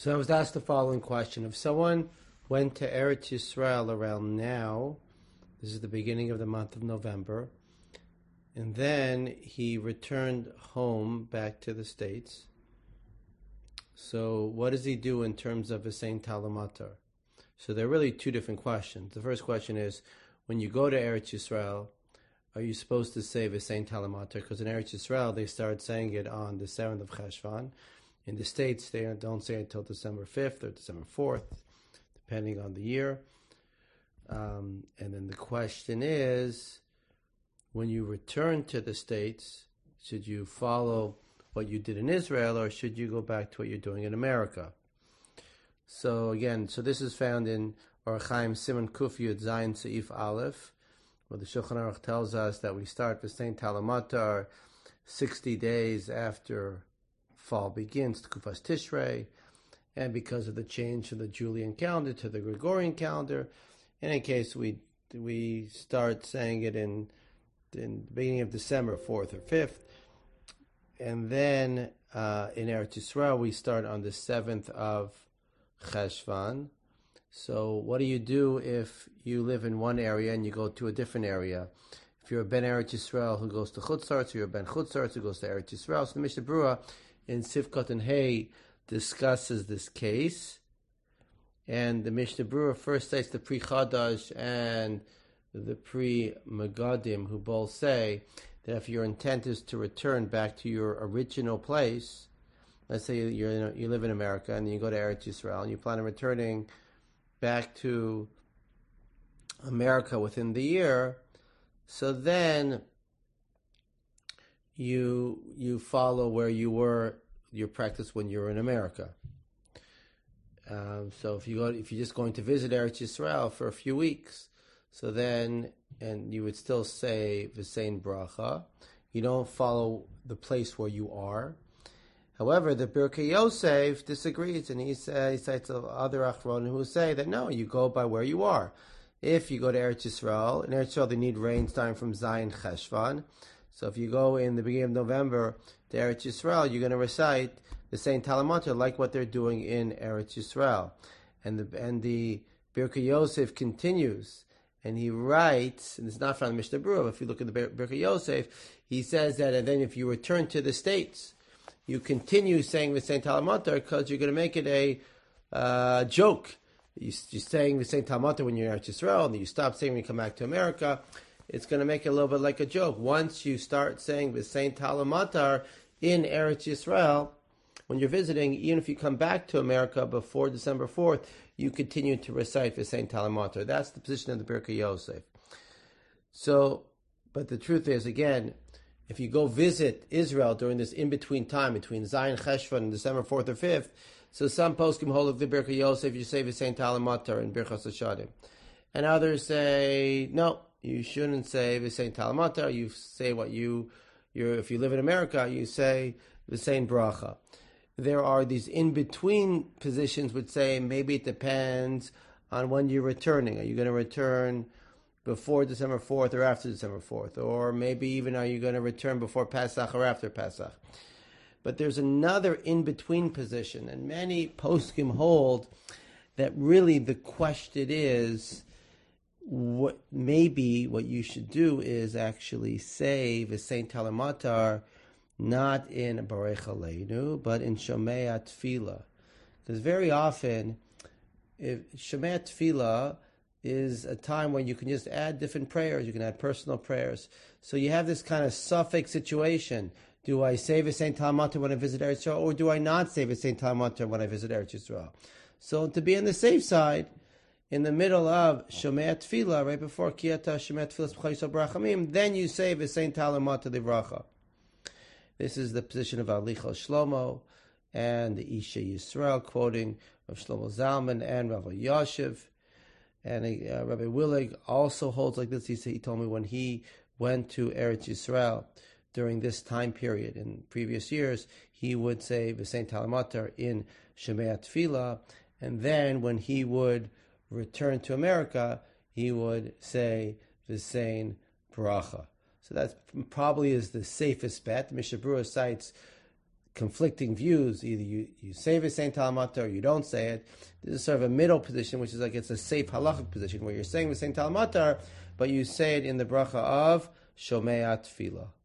So I was asked the following question. If someone went to Eretz Yisrael around now, this is the beginning of the month of November, and then he returned home back to the States, so what does he do in terms of a Saint Talamatar? So there are really two different questions. The first question is, when you go to Eretz Yisrael, are you supposed to say V'sein Talamatar? Because in Eretz Yisrael, they start saying it on the 7th of Cheshvan. In the States, they don't say it until December 5th or December 4th, depending on the year. And then the question is, when you return to the States, should you follow what you did in Israel, or should you go back to what you're doing in America? So again, this is found in Orach Chaim Siman Kuf Yud Zayin Seif Aleph, where the Shulchan Aruch tells us that we start the Saint Talamatar 60 days after fall begins, Kufas Tishrei, and because of the change from the Julian calendar to the Gregorian calendar, in any case, we start saying it in the beginning of December, 4th or 5th, and then in Eretz Yisrael we start on the 7th of Cheshvan. So what do you do if you live in one area and you go to a different area? If you're a Ben Eretz Yisrael who goes to Chutz La'aretz, or you're a Ben Chutz La'aretz who goes to Eretz Yisrael, so the Mishnah Berurah in Sivkot and Hay discusses this case, and the Mishnah Berurah first states the Pri Chadash and the Pri Megadim, who both say that if your intent is to return back to your original place, let's say you live in America and you go to Eretz Yisrael and you plan on returning back to America within the year, so then you follow where you were, your practice when you were in America. So if you're just going to visit Eretz Yisrael for a few weeks, so then, and you would still say V'sein Bracha, you don't follow the place where you are. However, the Birkei Yosef disagrees, and he cites other Achronim who say that no, you go by where you are. If you go to Eretz Yisrael, in Eretz Yisrael they need rain starting from Zayin Cheshvan. So if you go in the beginning of November to Eretz Yisrael, you're going to recite the Saint Talamatar like what they're doing in Eretz Yisrael. And the Birkei Yosef continues, and he writes, and it's not from the Mishnah Berurah, but if you look at the Birkei Yosef, he says that, and then if you return to the States, you continue saying the Saint Talamatar because you're going to make it a joke. You're saying the Saint Talamatar when you're in Eretz Yisrael, and then you stop saying when you come back to America. It's going to make it a little bit like a joke. Once you start saying the Saint Talamatar in Eretz Yisrael, when you're visiting, even if you come back to America before December 4th, you continue to recite the Saint Talamatar. That's the position of the Birkei Yosef. So, but the truth is, again, if you go visit Israel during this in-between time, between Zayin Cheshvan and December 4th or 5th, so some poskim hold of the Birkei Yosef, you say the Saint Talamatar in Birchas Hashadim. And others say, no, you shouldn't say the Saint Talamatar, you say what if you live in America, you say the Saint Bracha. There are these in-between positions which say maybe it depends on when you're returning. Are you going to return before December 4th or after December 4th? Or maybe even are you going to return before Pesach or after Pesach? But there's another in-between position, and many poskim hold that really the question is, what you should do is actually say the Saint Talamatar not in Barech Aleinu, but in Shomei Tefillah. Because very often, if Shomei Tefillah is a time when you can just add different prayers, you can add personal prayers. So you have this kind of suffix situation. Do I say the Saint Talamatar when I visit Eretz Yisrael, or do I not say the Saint Talamatar when I visit Eretz Yisrael? So to be on the safe side, in the middle of Shomei Tefillah, right before Kiyata Shomei Tefillah B'chayis Brachamim, then you say the Saint Talamatar Livracha. This is the position of Alicha Shlomo and the Isha Yisrael, quoting of Shlomo Zalman and Rav Yashiv. And Rabbi Willig also holds like this. He told me when he went to Eretz Yisrael during this time period in previous years, he would say the Saint Talamatar in Shemei Tefillah, and then when he would return to America, he would say the Saint Bracha. So that probably is the safest bet. Mishnah Berurah cites conflicting views. Either you say V'sein Talmata or you don't say it. This is sort of a middle position, which is like it's a safe halachic position where you're saying V'sein Talmata, but you say it in the bracha of Shomea Tefillah.